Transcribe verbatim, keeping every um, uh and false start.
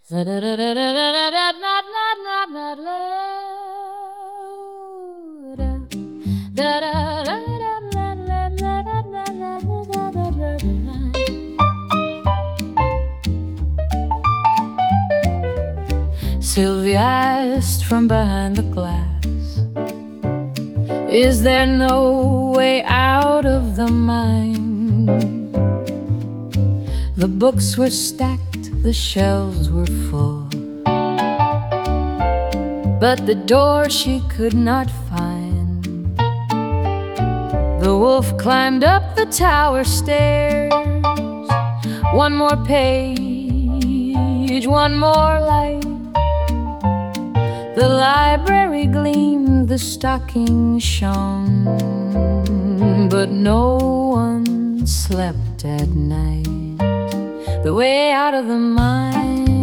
Sylvia asked from behind the glass, is there no way out of the mine? The books were stacked, the shelves were full, but the door she could not find. The wolf climbed up the tower stairs. One more page, one more light. The library gleamed, the stocking shone, but no one slept at night. The way out of the mine